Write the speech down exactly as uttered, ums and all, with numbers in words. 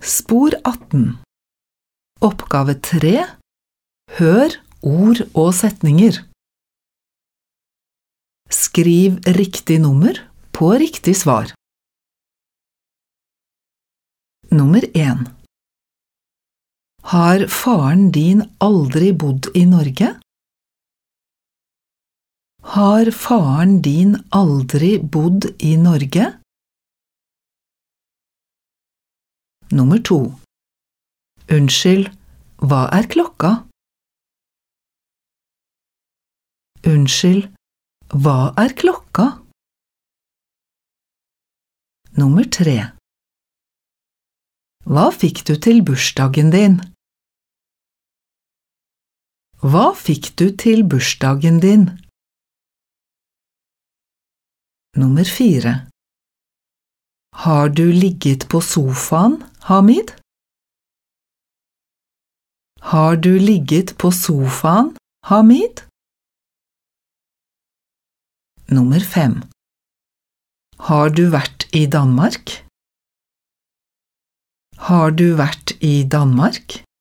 Spor atten. Oppgave tre. Hør ord og setninger. Skriv riktig nummer på riktig svar. Nummer en. Har faren din aldri bodd i Norge? Har faren din aldri bodd i Norge? Nummer to. Unnskyld, hva er klokka? Unnskyld, hva er klokka? Nummer tre. Hva fikk du til bursdagen din? Hva fikk du til bursdagen din? Nummer fire. Har du ligget på sofaen, Hamid? Har du ligget på sofaen, Hamid? Nummer fem. Har du vært i Danmark? Har du vært i Danmark?